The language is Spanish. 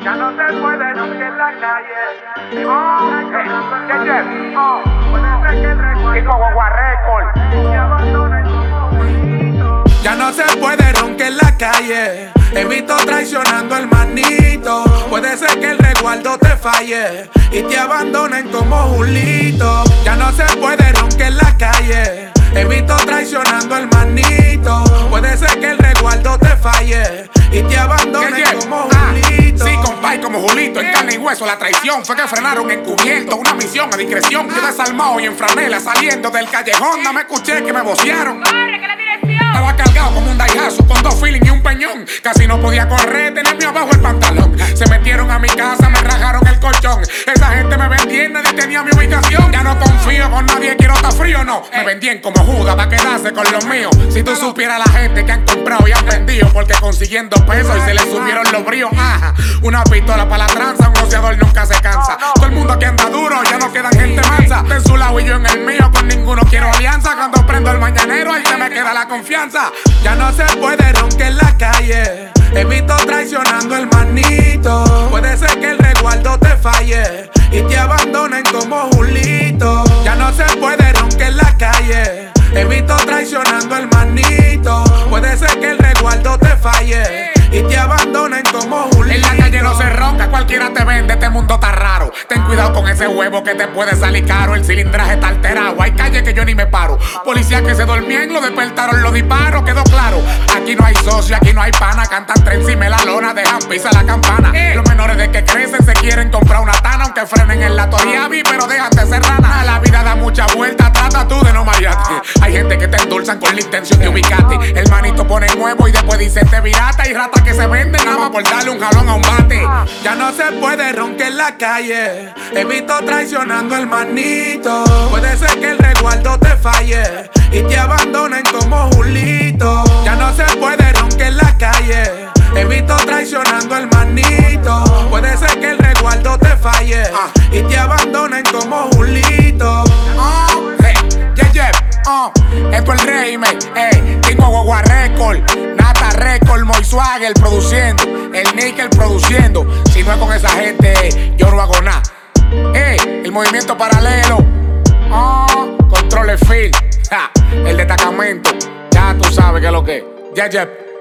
Ya no se puede nunca en la calle. Ya no se puede roncar en la calle. He visto traicionando el manito. Puede ser que el resguardo te falle y te abandonen como Julito. Ya no se puede roncar en la calle. He visto traicionando el manito. Puede ser que el resguardo te falle y te abandonen como Julito. Sí, compay, como Julito, en carne y hueso. La traición fue que frenaron encubierto. Una misión a discreción. Yo desarmado y en franela saliendo del callejón. No me escuché que me vocearon. Estaba cargado como un Daihatsu con 2 feelings y un peñón. Casi no podía correr, tenía abajo el pantalón. Se metieron a mi casa, me rajaron el colchón. Esa gente me vendía, nadie tenía mi ubicación. Ya no confío con nadie, quiero estar frío, no. Me vendían como Judas para quedarse con los míos. Si tú supieras la gente que han comprado y han vendido, porque consiguiendo pesos y se les subieron los bríos. Ajá. Una pistola para la tranza, un rociador nunca se cansa. Todo el mundo que anda duro, ya no quedan gente mansa. De su lado y yo en el mío, con ninguno quiero alianza. Cuando prendo el mañanero, ahí se me queda la confianza. Ya no se puede roncar en la calle. He visto traicionando el manito. Puede ser que el resguardo te falle y te abandonen como Julito. Ya no se puede roncar en la calle. He visto traicionando el manito. Puede ser que el resguardo te falle y te abandonen como Julito. En la calle no se ronca, cualquiera te vende, este mundo está raro. Ten cuidado con ese huevo que te puede salir caro. El cilindraje está alterado, hay calles que yo ni me paro. Policías que se dormían, lo despertaron los disparos, quedó claro. Aquí no hay socio, aquí no hay pana. Cantan tren encima de la lona, dejan pisa la campana. Los menores de que crecen se quieren comprar una tana. Aunque frenen en la Toriabi, pero dejan de ser rana. La vida da mucha vuelta, trata tú de no marearte. Hay gente que te endulzan con la intención de ubicarte. El manito pone nuevo y después dice te virata. Y rata que se venden nada más por darle un jalón a un bate. Ya no se puede roncar en la calle. He visto traicionando el manito. Puede ser que el resguardo te falle y te abandonen como Julito. Ya no se puede roncar en la calle. He visto traicionando el manito. Puede ser que el resguardo te falle y te abandonen como Julito. Esto es el régimen, tengo Guagua Record, Nata Record, Moiswagel produciendo, el Nickel produciendo. Si no es con esa gente, yo no hago nada. El movimiento paralelo, Control Field, el destacamento, ya tú sabes que es lo que es.